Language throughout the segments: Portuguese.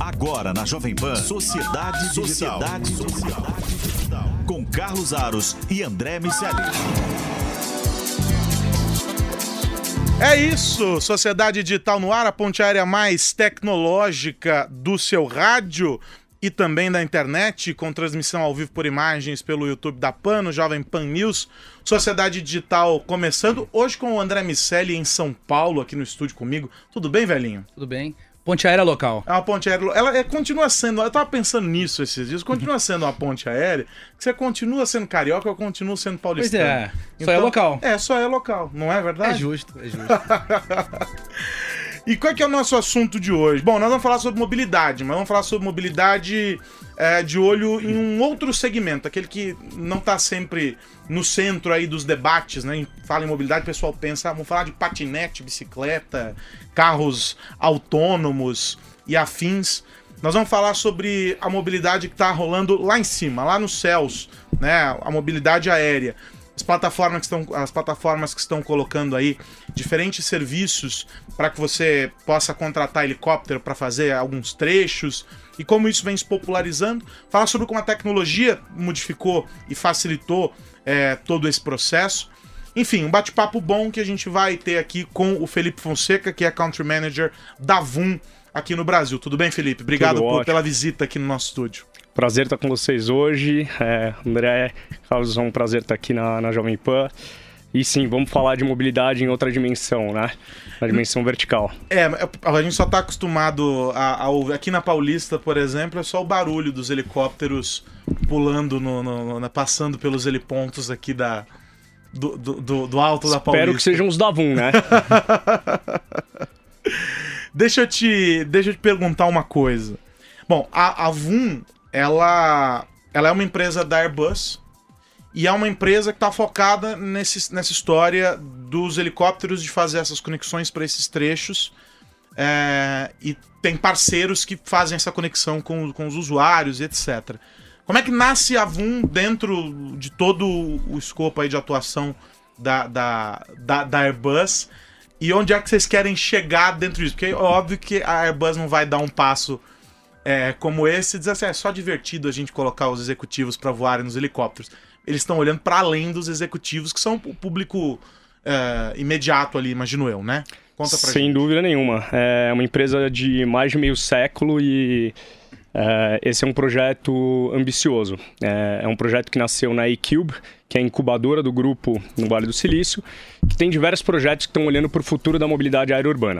Agora na Jovem Pan, Sociedade Digital. Com Carlos Aros e André Miceli. É isso, Sociedade Digital no ar, a ponte aérea mais tecnológica do seu rádio e também da internet, com transmissão ao vivo por imagens pelo YouTube da PAN, no Jovem Pan News. Sociedade Digital começando, hoje com o André Miceli em São Paulo, aqui no estúdio comigo. Tudo bem, velhinho? Tudo bem. Ponte aérea local. É uma ponte aérea, ela continua sendo, eu tava pensando nisso esses dias, continua sendo uma ponte aérea, que você continua sendo carioca, eu continuo sendo paulistano. Pois é, então, só é local. É, só é local, não é verdade? É justo. E qual que é o nosso assunto de hoje? Bom, nós vamos falar sobre mobilidade, mas vamos falar sobre mobilidade de olho em um outro segmento, aquele que não está sempre no centro aí dos debates, né? Fala em mobilidade, o pessoal pensa, vamos falar de patinete, bicicleta, carros autônomos e afins. Nós vamos falar sobre a mobilidade que está rolando lá em cima, lá nos céus, né? A mobilidade aérea. As plataformas que estão colocando aí diferentes serviços para que você possa contratar helicóptero para fazer alguns trechos e como isso vem se popularizando. Falar sobre como a tecnologia modificou e facilitou todo esse processo. Enfim, um bate-papo bom que a gente vai ter aqui com o Felipe Fonseca, que é Country Manager da VUM aqui no Brasil. Tudo bem, Felipe? Obrigado pela visita aqui no nosso estúdio. Prazer estar com vocês hoje. André, Carlos, é um prazer estar aqui na Jovem Pan. E sim, vamos falar de mobilidade em outra dimensão, né? Na dimensão vertical. A gente só está acostumado a ouvir. Aqui na Paulista, por exemplo, é só o barulho dos helicópteros pulando, passando pelos helipontos aqui do alto da Paulista. Espero que sejam os da VUM, né? Deixa eu te perguntar uma coisa. Bom, a VUM, ela é uma empresa da Airbus e é uma empresa que está focada nessa história dos helicópteros, de fazer essas conexões para esses trechos, e tem parceiros que fazem essa conexão com os usuários e etc. Como é que nasce a VUM dentro de todo o escopo aí de atuação da Airbus, e onde é que vocês querem chegar dentro disso? Porque é óbvio que a Airbus não vai dar um passo como esse, diz assim, é só divertido a gente colocar os executivos para voarem nos helicópteros. Eles estão olhando para além dos executivos, que são o público imediato ali, imagino eu, né? Conta pra gente. Sem dúvida nenhuma. É uma empresa de mais de meio século e esse é um projeto ambicioso. É um projeto que nasceu na A-Cube, que é a incubadora do grupo no Vale do Silício, que tem diversos projetos que estão olhando para o futuro da mobilidade aérea urbana.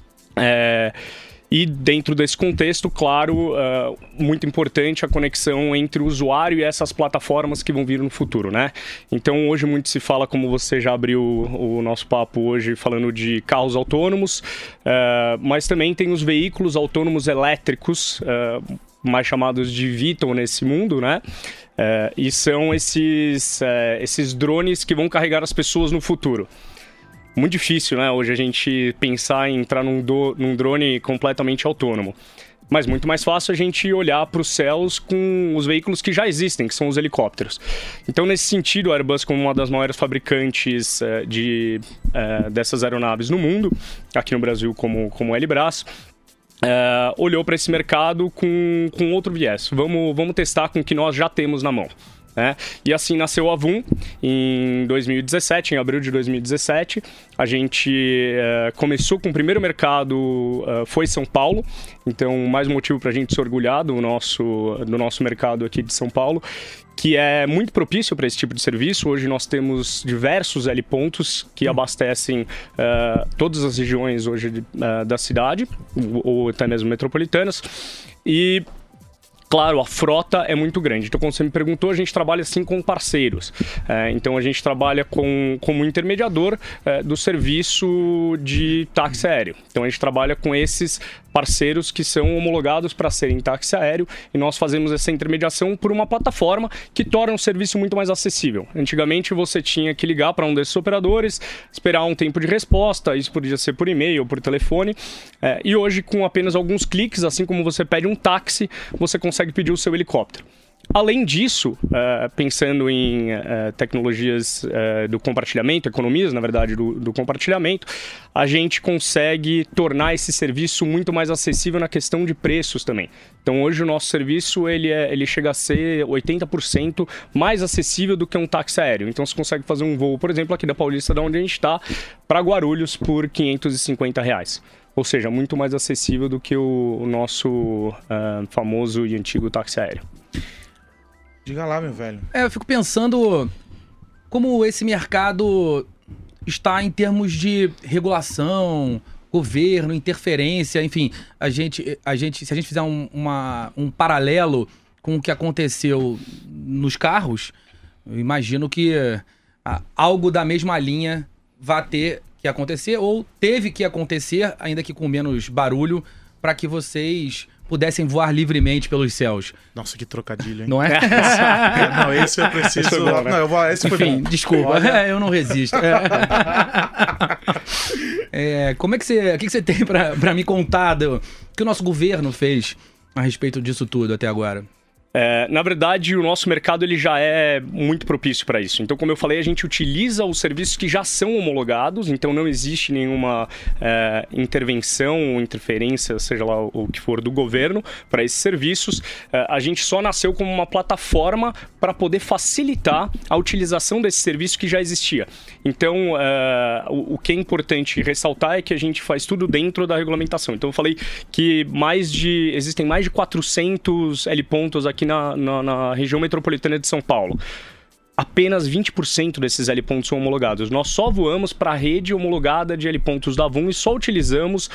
E dentro desse contexto, claro, muito importante a conexão entre o usuário e essas plataformas que vão vir no futuro, né? Então hoje muito se fala, como você já abriu o nosso papo hoje, falando de carros autônomos, mas também tem os veículos autônomos elétricos, mais chamados de VTOL nesse mundo, né? E são esses drones que vão carregar as pessoas no futuro. Muito difícil, né? Hoje a gente pensar em entrar num drone completamente autônomo. Mas muito mais fácil a gente olhar para os céus com os veículos que já existem, que são os helicópteros. Então, nesse sentido, a Airbus, como uma das maiores fabricantes dessas aeronaves no mundo, aqui no Brasil como Elibras, olhou para esse mercado com outro viés. Vamos testar com o que nós já temos na mão. E assim nasceu a VUM em 2017, em abril de 2017. A gente começou com o primeiro mercado, foi São Paulo. Então, mais um motivo para a gente se orgulhar do nosso mercado aqui de São Paulo, que é muito propício para esse tipo de serviço. Hoje nós temos diversos helipontos que abastecem todas as regiões hoje da cidade, ou até mesmo metropolitanas. E claro, a frota é muito grande. Então, como você me perguntou, a gente trabalha assim com parceiros. Então, a gente trabalha como intermediador do serviço de táxi aéreo. Então, a gente trabalha com esses parceiros que são homologados para serem táxi aéreo e nós fazemos essa intermediação por uma plataforma que torna o serviço muito mais acessível. Antigamente, você tinha que ligar para um desses operadores, esperar um tempo de resposta, isso podia ser por e-mail ou por telefone. E hoje, com apenas alguns cliques, assim como você pede um táxi, você consegue pedir o seu helicóptero. Além disso, pensando em tecnologias do compartilhamento, economias, na verdade, do compartilhamento, a gente consegue tornar esse serviço muito mais acessível na questão de preços também. Então, hoje o nosso serviço ele chega a ser 80% mais acessível do que um táxi aéreo. Então, você consegue fazer um voo, por exemplo, aqui da Paulista, da onde a gente está, para Guarulhos por R$550. Ou seja, muito mais acessível do que o nosso famoso e antigo táxi aéreo. Diga lá, meu velho. Eu fico pensando como esse mercado está em termos de regulação, governo, interferência, enfim. Se a gente fizer um paralelo com o que aconteceu nos carros, eu imagino que algo da mesma linha vai ter que acontecer, ou teve que acontecer, ainda que com menos barulho, para que vocês pudessem voar livremente pelos céus. Nossa, que trocadilho, hein? Não é? Não, esse eu preciso... Esse bom, né? Esse foi Enfim, bom. desculpa, eu não resisto. Como é que o que você tem pra me contar do que o nosso governo fez a respeito disso tudo até agora? Na verdade, o nosso mercado ele já é muito propício para isso. Então, como eu falei, a gente utiliza os serviços que já são homologados, então não existe nenhuma intervenção ou interferência, seja lá o que for, do governo para esses serviços. A gente só nasceu como uma plataforma para poder facilitar a utilização desse serviço que já existia. Então, o que é importante ressaltar é que a gente faz tudo dentro da regulamentação. Então, eu falei que existem mais de 400 L-pontos aqui na região metropolitana de São Paulo. Apenas 20% desses L-pontos são homologados. Nós só voamos para a rede homologada de L-pontos da VUM e só utilizamos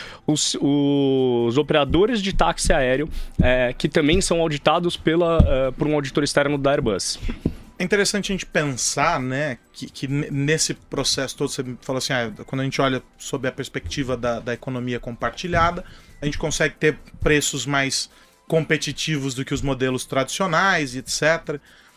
os operadores de táxi aéreo que também são auditados por um auditor externo da Airbus. É interessante a gente pensar, né, que nesse processo todo, você falou assim, quando a gente olha sob a perspectiva da economia compartilhada, a gente consegue ter preços mais competitivos do que os modelos tradicionais, etc.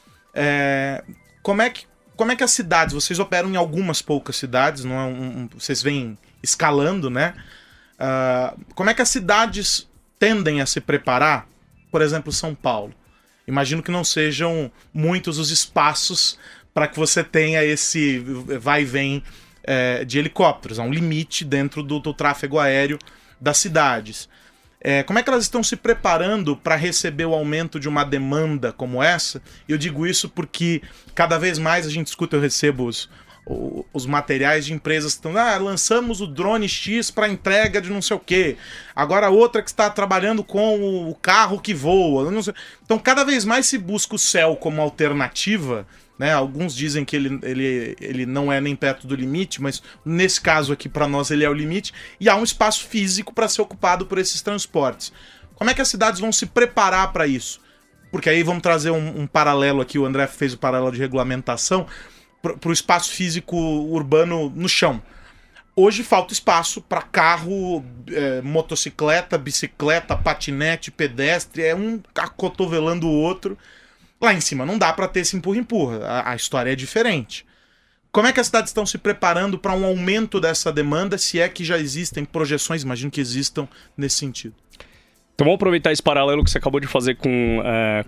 Como é que as cidades, vocês operam em algumas poucas cidades, não é vocês vêm escalando, né? Como é que as cidades tendem a se preparar? Por exemplo, São Paulo. Imagino que não sejam muitos os espaços para que você tenha esse vai e vem de helicópteros. Há um limite dentro do tráfego aéreo das cidades. Como é que elas estão se preparando para receber o aumento de uma demanda como essa? Eu digo isso porque cada vez mais a gente escuta, eu recebo os materiais de empresas que estão... lançamos o drone X para entrega de não sei o quê. Agora outra que está trabalhando com o carro que voa. Não sei. Então cada vez mais se busca o céu como alternativa, né? Alguns dizem que ele não é nem perto do limite, mas nesse caso aqui para nós ele é o limite, e há um espaço físico para ser ocupado por esses transportes. Como é que as cidades vão se preparar para isso? Porque aí vamos trazer um paralelo aqui, o André fez o paralelo de regulamentação, para o espaço físico urbano no chão. Hoje falta espaço para carro, motocicleta, bicicleta, patinete, pedestre, um acotovelando o outro. Lá em cima não dá para ter esse empurra-empurra, a história é diferente. Como é que as cidades estão se preparando para um aumento dessa demanda, se é que já existem projeções, imagino que existam nesse sentido? Então vamos aproveitar esse paralelo que você acabou de fazer com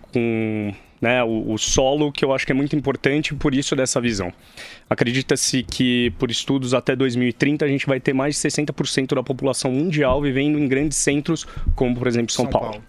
né, o solo, que eu acho que é muito importante, por isso dessa visão. Acredita-se que, por estudos, até 2030 a gente vai ter mais de 60% da população mundial vivendo em grandes centros, como por exemplo São Paulo.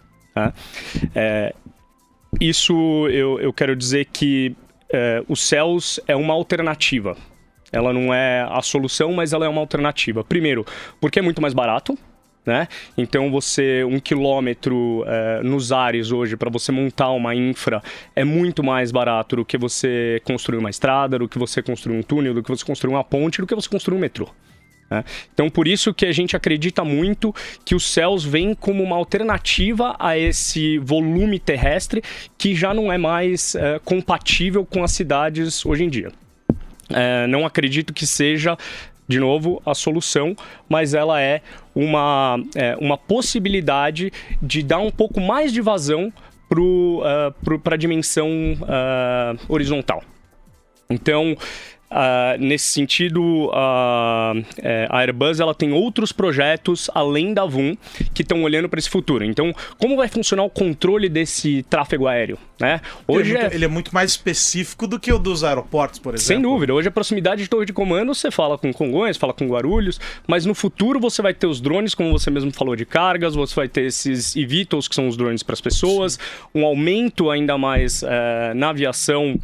Isso eu quero dizer que os céus é uma alternativa. Ela não é a solução, mas ela é uma alternativa. Primeiro, porque é muito mais barato, né? Então você, 1 quilômetro nos ares hoje, para você montar uma infra, é muito mais barato do que você construir uma estrada, do que você construir um túnel, do que você construir uma ponte, do que você construir um metrô. Então, por isso que a gente acredita muito que os céus vêm como uma alternativa a esse volume terrestre que já não é mais compatível com as cidades hoje em dia. Não acredito que seja, de novo, a solução, mas ela é uma possibilidade de dar um pouco mais de vazão para a dimensão horizontal. Então, Nesse sentido, a Airbus ela tem outros projetos além da VUM que estão olhando para esse futuro. Então, como vai funcionar o controle desse tráfego aéreo? Né? Hoje ele é muito mais específico do que o dos aeroportos, por exemplo. Sem dúvida. Hoje a proximidade de torre de comando, você fala com Congonhas, fala com Guarulhos, mas no futuro você vai ter os drones, como você mesmo falou, de cargas, você vai ter esses eVTOLs, que são os drones para as pessoas, um aumento ainda mais na aviação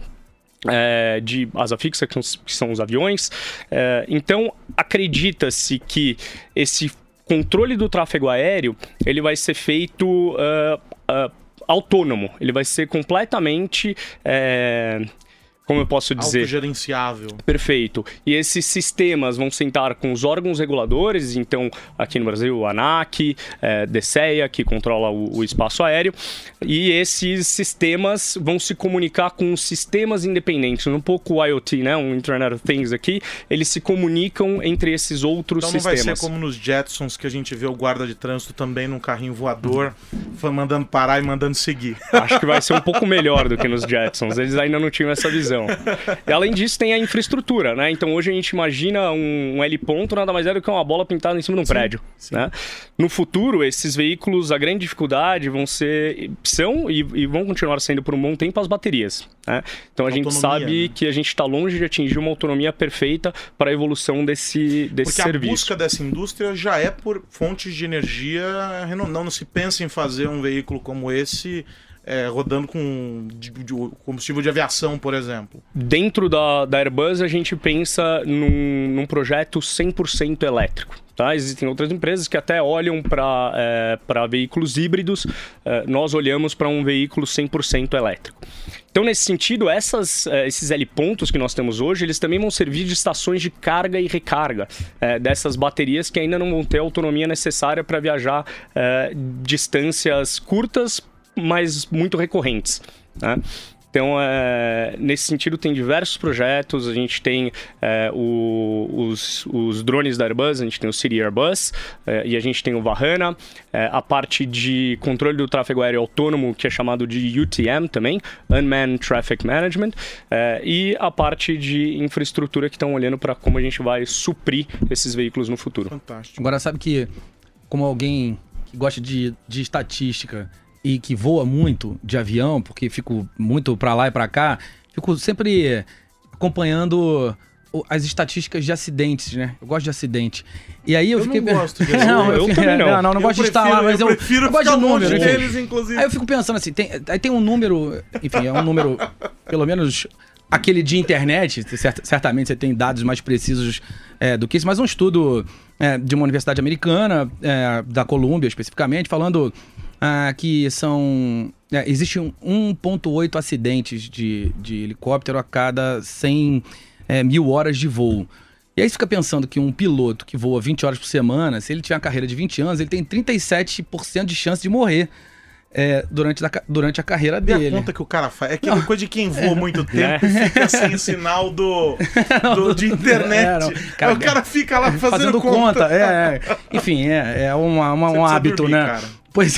de asa fixa, que são os aviões. Então, acredita-se que esse controle do tráfego aéreo ele vai ser feito autônomo. Ele vai ser completamente... como eu posso dizer? Autogerenciável. Perfeito. E esses sistemas vão sentar com os órgãos reguladores, então, aqui no Brasil, o ANAC, DSEA, que controla o espaço aéreo, e esses sistemas vão se comunicar com os sistemas independentes. Um pouco o IoT, né? Um Internet of Things aqui, eles se comunicam entre esses outros sistemas. Então não vai ser como nos Jetsons, que a gente vê o guarda de trânsito também num carrinho voador, mandando parar e mandando seguir. Acho que vai ser um pouco melhor do que nos Jetsons. Eles ainda não tinham essa visão. E além disso tem a infraestrutura, né? Então hoje a gente imagina um heliponto nada mais é do que uma bola pintada em cima de um prédio. Sim. Né? No futuro, esses veículos, a grande dificuldade são e vão continuar sendo por um bom tempo as baterias. Né? Então a gente sabe que a gente está longe de atingir uma autonomia perfeita para a evolução desse serviço. Porque a busca dessa indústria já é por fontes de energia, não se pensa em fazer um veículo como esse... rodando com combustível de aviação, por exemplo. Dentro da Airbus, a gente pensa num projeto 100% elétrico. Tá? Existem outras empresas que até olham para veículos híbridos. Nós olhamos para um veículo 100% elétrico. Então, nesse sentido, esses helipontos que nós temos hoje, eles também vão servir de estações de carga e recarga dessas baterias que ainda não vão ter a autonomia necessária para viajar distâncias curtas, mas muito recorrentes, né? Então, nesse sentido, tem diversos projetos. A gente tem os drones da Airbus, a gente tem o City Airbus e a gente tem o Vahana, a parte de controle do tráfego aéreo autônomo, que é chamado de UTM também, Unmanned Traffic Management, e a parte de infraestrutura que estão olhando para como a gente vai suprir esses veículos no futuro. Fantástico. Agora, sabe que, como alguém que gosta de estatística e que voa muito de avião, porque fico muito pra lá e pra cá, fico sempre acompanhando as estatísticas de acidentes, né? Eu gosto de acidente. E aí eu fiquei... não gosto de eu também não. Não gosto de estar lá, mas eu gosto de número. Deles, inclusive. Aí eu fico pensando assim, tem um número, enfim, é um número, pelo menos aquele de internet, certamente você tem dados mais precisos do que isso, mas um estudo de uma universidade americana, da Colômbia especificamente, falando... que existe 1,8 acidentes de helicóptero a cada 100 mil horas de voo. E aí você fica pensando que um piloto que voa 20 horas por semana, se ele tiver uma carreira de 20 anos, ele tem 37% de chance de morrer durante a carreira dele. E a conta que o cara faz é aquela coisa de quem voa muito tempo e fica sem sinal de internet. O cara fica lá fazendo conta. Enfim, um hábito, dormir, né? Cara. Pois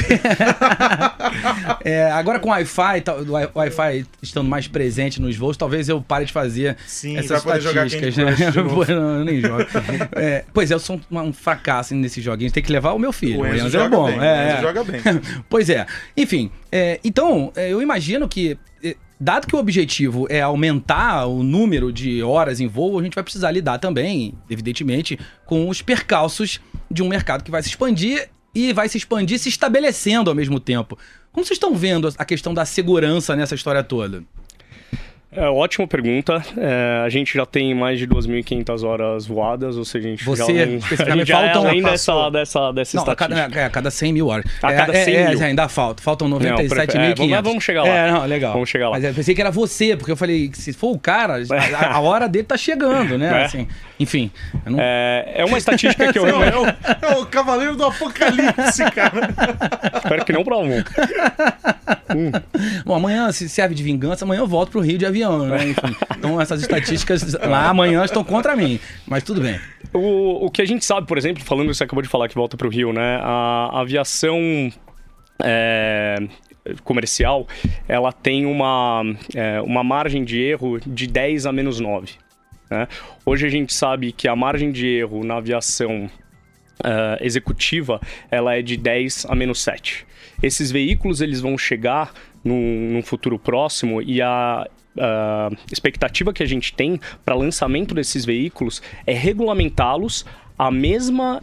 é. Agora com o Wi-Fi estando mais presente nos voos, talvez eu pare de fazer essas estatísticas, né? Eu nem jogo. Pois é, eu sou um fracasso nesses joguinhos. Tem que levar o meu filho. O Enzo joga bom. O Enzo joga bem. Pois é. Enfim, então, eu imagino que, dado que o objetivo é aumentar o número de horas em voo, a gente vai precisar lidar também, evidentemente, com os percalços de um mercado que vai se expandir e vai se expandir se estabelecendo ao mesmo tempo. Como vocês estão vendo a questão da segurança nessa história toda? Ótima pergunta. A gente já tem mais de 2.500 horas voadas, ou seja, a gente especificamente já faltam... além dessa estatística. A cada 100 mil horas. A cada 100 mil. Ainda faltam 97.500. Vamos chegar lá. Legal. Vamos chegar lá. Mas eu pensei que era você, porque eu falei, se for o cara, a hora dele tá chegando, né? Assim, enfim. É uma estatística que eu... É o cavaleiro do apocalipse, cara. Espero que não pra um. Bom, amanhã, se serve de vingança, amanhã eu volto pro Rio de avião, né? Enfim, então essas estatísticas lá amanhã estão contra mim, mas tudo bem. O que a gente sabe, por exemplo, falando que você acabou de falar que volta pro Rio, né? A aviação comercial, ela tem uma margem de erro de 10 a menos 9. né? Hoje a gente sabe que a margem de erro na aviação executiva, ela é de 10 a menos 7. Esses veículos eles vão chegar num futuro próximo e a expectativa que a gente tem para lançamento desses veículos é regulamentá-los a mesma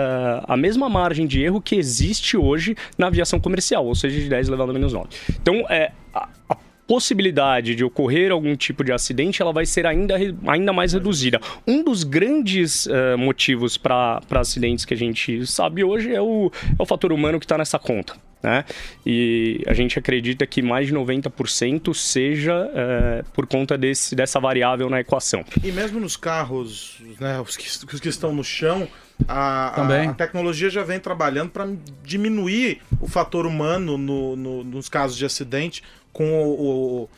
margem de erro que existe hoje na aviação comercial, ou seja, de 10 elevado a menos 9. Então, a possibilidade de ocorrer algum tipo de acidente ela vai ser ainda mais reduzida. Um dos grandes motivos para acidentes que a gente sabe hoje é o fator humano que está nessa conta, né? E a gente acredita que mais de 90% seja por conta dessa variável na equação. E mesmo nos carros, né, os que estão no chão, a tecnologia já vem trabalhando para diminuir o fator humano nos casos de acidente, com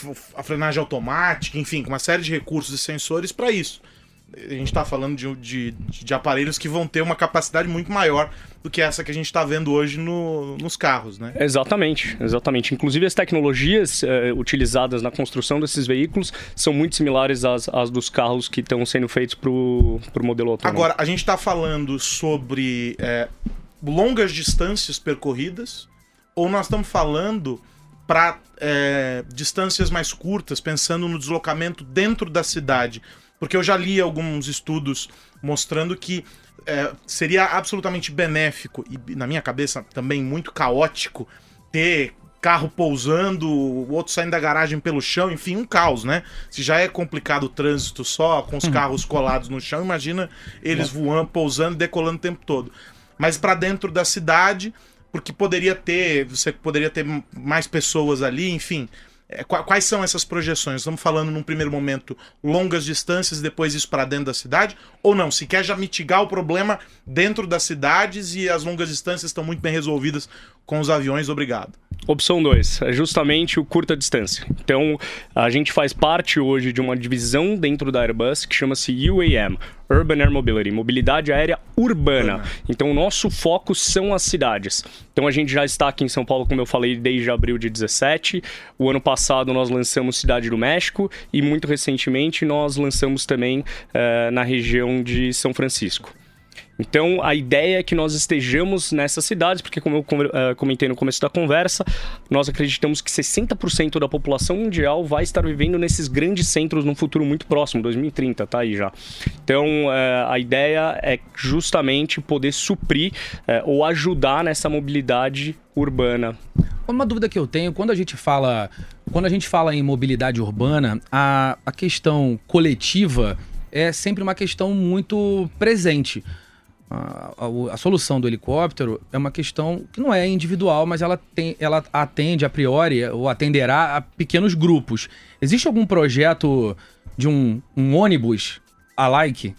a frenagem automática, enfim, com uma série de recursos e sensores para isso. A gente está falando de aparelhos que vão ter uma capacidade muito maior do que essa que a gente está vendo hoje nos carros, né? Exatamente. Inclusive as tecnologias utilizadas na construção desses veículos são muito similares às dos carros que estão sendo feitos para o modelo autônomo. Agora, a gente está falando sobre longas distâncias percorridas, ou nós estamos falando para distâncias mais curtas, pensando no deslocamento dentro da cidade? Porque eu já li alguns estudos mostrando que seria absolutamente benéfico, e na minha cabeça também muito caótico, ter carro pousando, o outro saindo da garagem pelo chão, enfim, um caos, né? Se já é complicado o trânsito só, com os carros colados no chão, imagina eles voando, pousando e decolando o tempo todo. Mas para dentro da cidade, porque você poderia ter mais pessoas ali, enfim... Quais são essas projeções? Estamos falando num primeiro momento longas distâncias e depois isso para dentro da cidade? Ou não? Se quer já mitigar o problema dentro das cidades e as longas distâncias estão muito bem resolvidas com os aviões, obrigado. Opção 2, é justamente o curta distância. Então, a gente faz parte hoje de uma divisão dentro da Airbus que chama-se UAM, Urban Air Mobility, mobilidade aérea urbana. Então, o nosso foco são as cidades. Então, a gente já está aqui em São Paulo, como eu falei, desde abril de 17. O ano passado, nós lançamos Cidade do México e, muito recentemente, nós lançamos também na região de São Francisco. Então, a ideia é que nós estejamos nessas cidades, porque como eu comentei no começo da conversa, nós acreditamos que 60% da população mundial vai estar vivendo nesses grandes centros num futuro muito próximo, 2030, tá aí já. Então, a ideia é justamente poder suprir ou ajudar nessa mobilidade urbana. Uma dúvida que eu tenho, quando a gente fala em mobilidade urbana, a questão coletiva é sempre uma questão muito presente. A solução do helicóptero é uma questão que não é individual, mas ela atende a priori, ou atenderá a pequenos grupos. Existe algum projeto de um ônibus alike?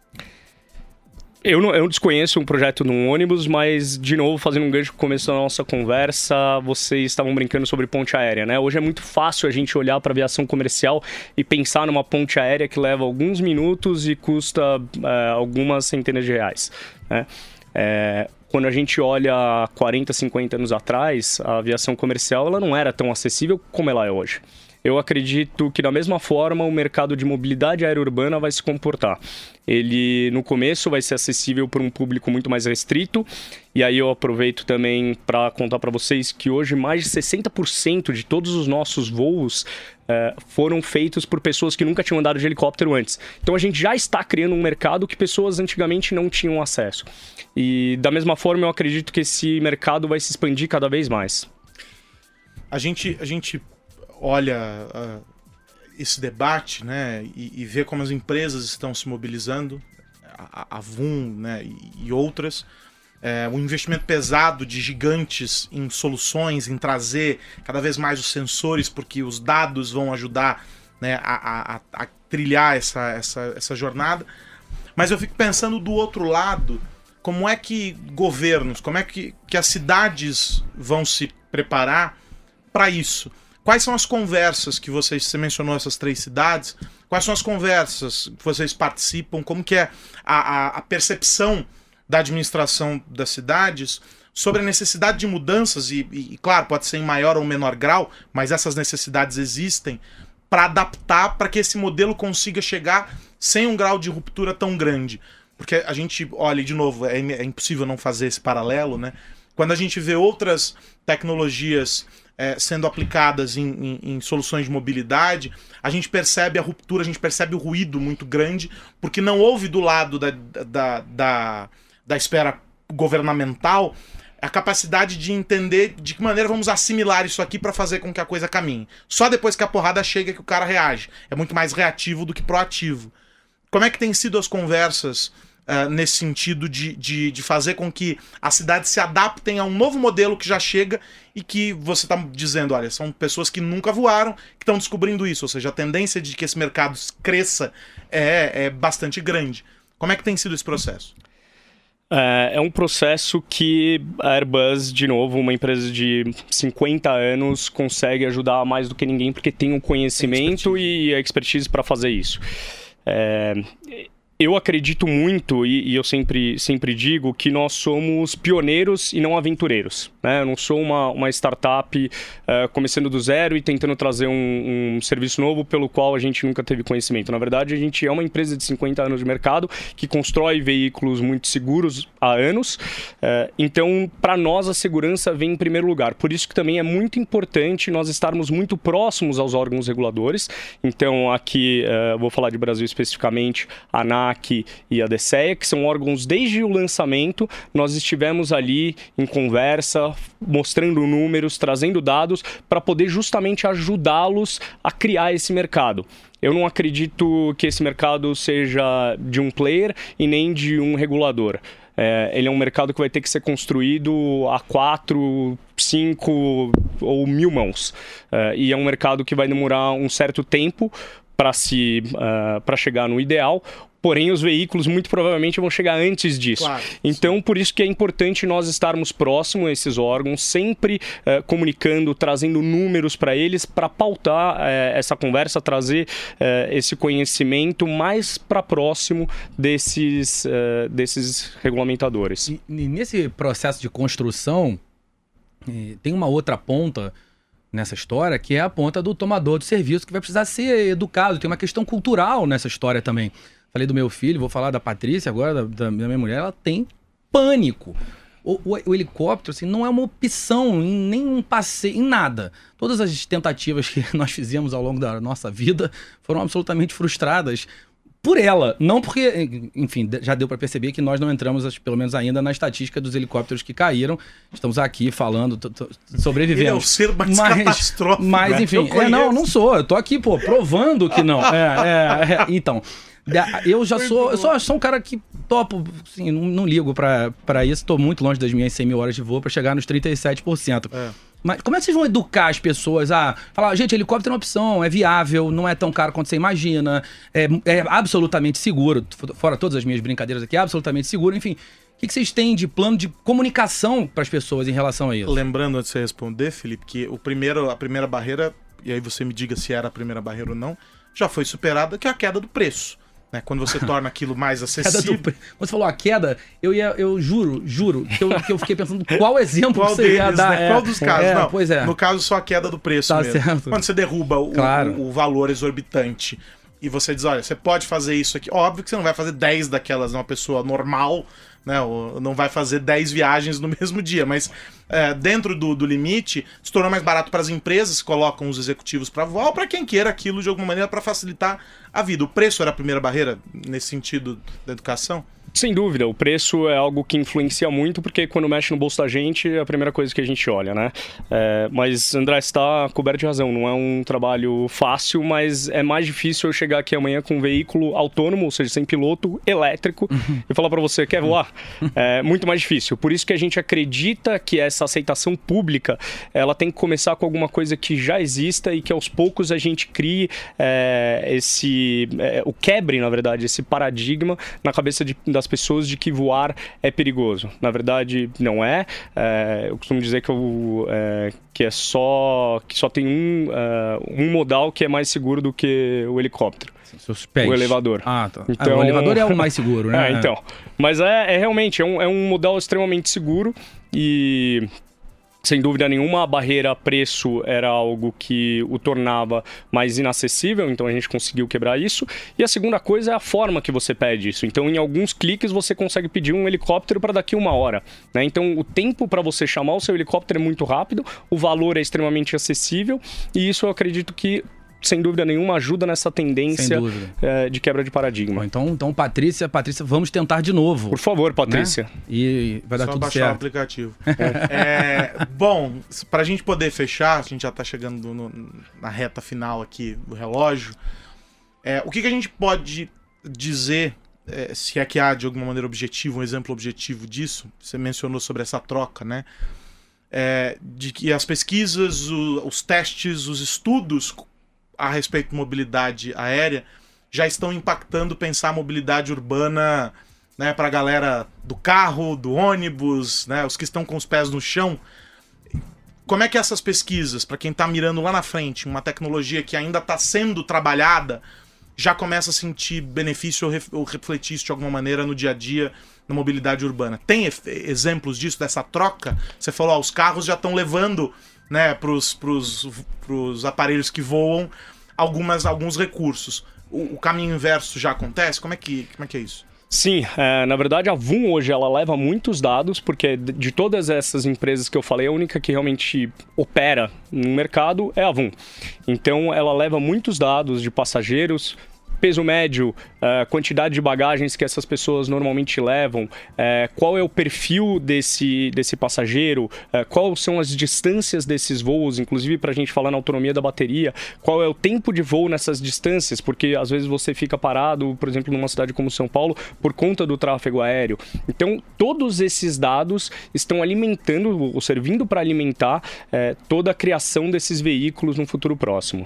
Eu desconheço um projeto de um ônibus, mas, de novo, fazendo um gancho com o começo da nossa conversa, vocês estavam brincando sobre ponte aérea, né? Hoje é muito fácil a gente olhar para a aviação comercial e pensar numa ponte aérea que leva alguns minutos e custa algumas centenas de reais, né? Quando a gente olha 40, 50 anos atrás, a aviação comercial ela não era tão acessível como ela é hoje. Eu acredito que, da mesma forma, o mercado de mobilidade aérea urbana vai se comportar. Ele, no começo, vai ser acessível para um público muito mais restrito. E aí eu aproveito também para contar para vocês que hoje mais de 60% de todos os nossos voos foram feitos por pessoas que nunca tinham andado de helicóptero antes. Então a gente já está criando um mercado que pessoas antigamente não tinham acesso. E, da mesma forma, eu acredito que esse mercado vai se expandir cada vez mais. A gente olha esse debate, né, e vê como as empresas estão se mobilizando, a VUM, né, e outras, um investimento pesado de gigantes em soluções, em trazer cada vez mais os sensores, porque os dados vão ajudar, né, a trilhar essa jornada. Mas eu fico pensando do outro lado, como é que governos, como é que as cidades vão se preparar para isso? Quais são as conversas que você mencionou essas 3 cidades? Quais são as conversas que vocês participam? Como que é a percepção da administração das cidades sobre a necessidade de mudanças? E, claro, pode ser em maior ou menor grau, mas essas necessidades existem para adaptar para que esse modelo consiga chegar sem um grau de ruptura tão grande. Porque a gente, olha, de novo, é impossível não fazer esse paralelo, né? Quando a gente vê outras tecnologias sendo aplicadas em soluções de mobilidade, a gente percebe a ruptura, a gente percebe o ruído muito grande, porque não houve do lado da esfera governamental a capacidade de entender de que maneira vamos assimilar isso aqui para fazer com que a coisa caminhe. Só depois que a porrada chega que o cara reage. É muito mais reativo do que proativo. Como é que tem sido as conversas nesse sentido de fazer com que as cidades se adaptem a um novo modelo que já chega e que você está dizendo, olha, são pessoas que nunca voaram, que estão descobrindo isso, ou seja, a tendência de que esse mercado cresça é bastante grande. Como é que tem sido esse processo? É um processo que a Airbus, de novo, uma empresa de 50 anos, consegue ajudar mais do que ninguém, porque tem o conhecimento e a expertise para fazer isso. Eu acredito muito, e eu sempre digo, que nós somos pioneiros e não aventureiros, né? Eu não sou uma startup começando do zero e tentando trazer um serviço novo pelo qual a gente nunca teve conhecimento. Na verdade, a gente é uma empresa de 50 anos de mercado que constrói veículos muito seguros há anos. Então, para nós, a segurança vem em primeiro lugar. Por isso que também é muito importante nós estarmos muito próximos aos órgãos reguladores. Então, aqui, vou falar de Brasil especificamente, a ANAC e a DSEA, que são órgãos desde o lançamento, nós estivemos ali em conversa, mostrando números, trazendo dados, para poder justamente ajudá-los a criar esse mercado. Eu não acredito que esse mercado seja de um player e nem de um regulador. Ele é um mercado que vai ter que ser construído a 4, 5 ou 1000 mãos. E é um mercado que vai demorar um certo tempo para chegar no ideal. Porém, os veículos muito provavelmente vão chegar antes disso. Claro, então, por isso que é importante nós estarmos próximos a esses órgãos, sempre comunicando, trazendo números para eles, para pautar essa conversa, trazer esse conhecimento mais para próximo desses regulamentadores. E nesse processo de construção, tem uma outra ponta nessa história, que é a ponta do tomador de serviço, que vai precisar ser educado. Tem uma questão cultural nessa história também. Falei do meu filho, vou falar da Patrícia agora, da minha mulher, ela tem pânico. O helicóptero, assim, não é uma opção em nenhum passeio, em nada. Todas as tentativas que nós fizemos ao longo da nossa vida foram absolutamente frustradas por ela. Não porque, enfim, já deu para perceber que nós não entramos, pelo menos ainda, na estatística dos helicópteros que caíram. Estamos aqui falando, sobrevivemos. Ele é o ser mais catastrófico. Mas, enfim, não sou. Eu tô aqui, provando que não. Então... Eu sou um cara que topo, assim, não ligo pra isso, tô muito longe das minhas 100 mil horas de voo pra chegar nos 37%. Mas como é que vocês vão educar as pessoas a falar, gente, helicóptero é uma opção, é viável, não é tão caro quanto você imagina, é absolutamente seguro, fora todas as minhas brincadeiras aqui, é absolutamente seguro, enfim. O que vocês têm de plano de comunicação para as pessoas em relação a isso? Lembrando, antes de você responder, Felipe, que a primeira barreira, e aí você me diga se era a primeira barreira ou não, já foi superada, que é a queda do preço. Né? Quando você torna aquilo mais acessível. Quando você falou a queda, eu juro que eu fiquei pensando qual exemplo você ia dar. Né? Qual dos casos? Não, pois é. No caso, só a queda do preço tá mesmo. Certo. Quando você derruba o valor exorbitante e você diz, olha, você pode fazer isso aqui. Óbvio que você não vai fazer 10 daquelas numa pessoa normal, né? Ou não vai fazer 10 viagens no mesmo dia, mas dentro do limite, se tornou mais barato para as empresas que colocam os executivos para voar ou para quem queira aquilo de alguma maneira para facilitar a vida. O preço era a primeira barreira nesse sentido da educação? Sem dúvida, o preço é algo que influencia muito, porque quando mexe no bolso da gente, é a primeira coisa que a gente olha, né? Mas, André, você está coberto de razão, não é um trabalho fácil, mas é mais difícil eu chegar aqui amanhã com um veículo autônomo, ou seja, sem piloto, elétrico, e falar para você, quer voar? É muito mais difícil. Por isso que a gente acredita que essa aceitação pública, ela tem que começar com alguma coisa que já exista e que aos poucos a gente crie o quebre, na verdade, esse paradigma na cabeça das pessoas de que voar é perigoso. Na verdade, não é. Eu costumo dizer que só tem um modal que é mais seguro do que o helicóptero. Seus pés. O elevador. Tá. Então, o elevador é o mais seguro, né? Então. Mas realmente, é um modal extremamente seguro e Sem dúvida nenhuma, a barreira preço era algo que o tornava mais inacessível, então a gente conseguiu quebrar isso. E a segunda coisa é a forma que você pede isso. Então, em alguns cliques, você consegue pedir um helicóptero para daqui 1 hora, né? Então, o tempo para você chamar o seu helicóptero é muito rápido, o valor é extremamente acessível, e isso eu acredito que, sem dúvida nenhuma, ajuda nessa tendência de quebra de paradigma. Então, Patrícia, vamos tentar de novo. Por favor, Patrícia. Né? E vai dar tudo certo. Só baixar o aplicativo. Bom, pra gente poder fechar, a gente já tá chegando na reta final aqui do relógio, o que a gente pode dizer, se é que há de alguma maneira objetivo, um exemplo objetivo disso? Você mencionou sobre essa troca, né? De que as pesquisas, os testes, os estudos a respeito de mobilidade aérea já estão impactando pensar a mobilidade urbana, né, para a galera do carro, do ônibus, né, os que estão com os pés no chão. Como é que essas pesquisas, para quem está mirando lá na frente, uma tecnologia que ainda está sendo trabalhada, já começa a sentir benefício ou refletir isso de alguma maneira no dia a dia, na mobilidade urbana? Tem exemplos disso, dessa troca? Você falou, os carros já estão levando, né, pros aparelhos que voam alguns recursos. O caminho inverso já acontece? Como é que é isso? Sim, na verdade a VUM hoje ela leva muitos dados, porque de todas essas empresas que eu falei, a única que realmente opera no mercado é a VUM. Então ela leva muitos dados de passageiros, peso médio, quantidade de bagagens que essas pessoas normalmente levam, qual é o perfil desse passageiro, quais são as distâncias desses voos, inclusive para a gente falar na autonomia da bateria, qual é o tempo de voo nessas distâncias, porque às vezes você fica parado, por exemplo, numa cidade como São Paulo, por conta do tráfego aéreo. Então, todos esses dados estão alimentando, ou servindo para alimentar toda a criação desses veículos no futuro próximo.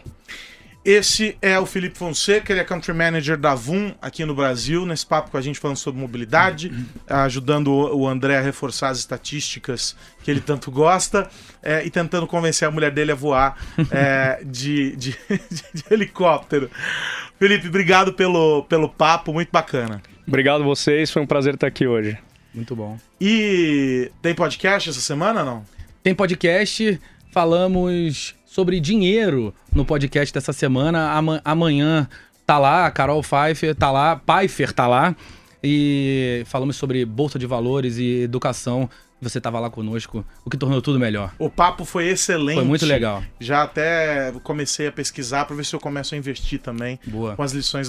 Esse é o Felipe Fonseca, ele é Country Manager da VUM aqui no Brasil, nesse papo com a gente falando sobre mobilidade, ajudando o André a reforçar as estatísticas que ele tanto gosta e tentando convencer a mulher dele a voar de helicóptero. Felipe, obrigado pelo papo, muito bacana. Obrigado a vocês, foi um prazer estar aqui hoje. Muito bom. E tem podcast essa semana ou não? Tem podcast, falamos sobre dinheiro no podcast dessa semana. Amanhã tá lá, a Carol Pfeiffer tá lá, e falamos sobre Bolsa de Valores e educação. Você tava lá conosco, o que tornou tudo melhor. O papo foi excelente. Foi muito legal. Já até comecei a pesquisar para ver se eu começo a investir também. Boa. Com as lições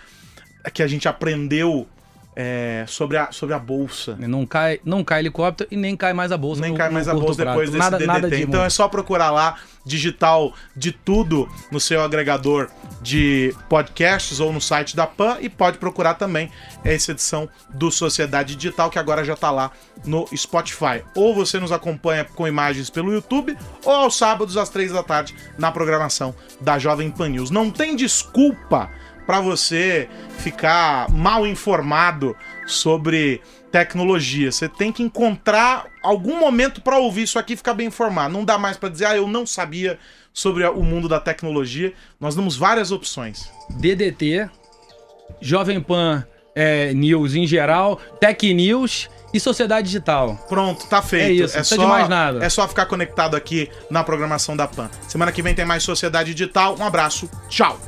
que a gente aprendeu sobre a bolsa. Não cai helicóptero e nem cai mais a bolsa. Nem cai mais a bolsa depois desse DDT. Então é só procurar lá, digital de tudo no seu agregador de podcasts ou no site da PAN, e pode procurar também essa edição do Sociedade Digital, que agora já está lá no Spotify. Ou você nos acompanha com imagens pelo YouTube, ou aos sábados às 3 da tarde na programação da Jovem Pan News. Não tem desculpa para você ficar mal informado sobre tecnologia. Você tem que encontrar algum momento para ouvir isso aqui e ficar bem informado. Não dá mais para dizer, eu não sabia sobre o mundo da tecnologia. Nós damos várias opções. DDT, Jovem Pan News em geral, Tech News e Sociedade Digital. Pronto, tá feito. É isso, não precisa de mais nada. É só ficar conectado aqui na programação da PAN. Semana que vem tem mais Sociedade Digital. Um abraço, tchau!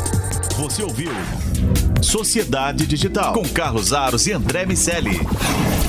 Você ouviu Sociedade Digital com Carlos Aros e André Miceli.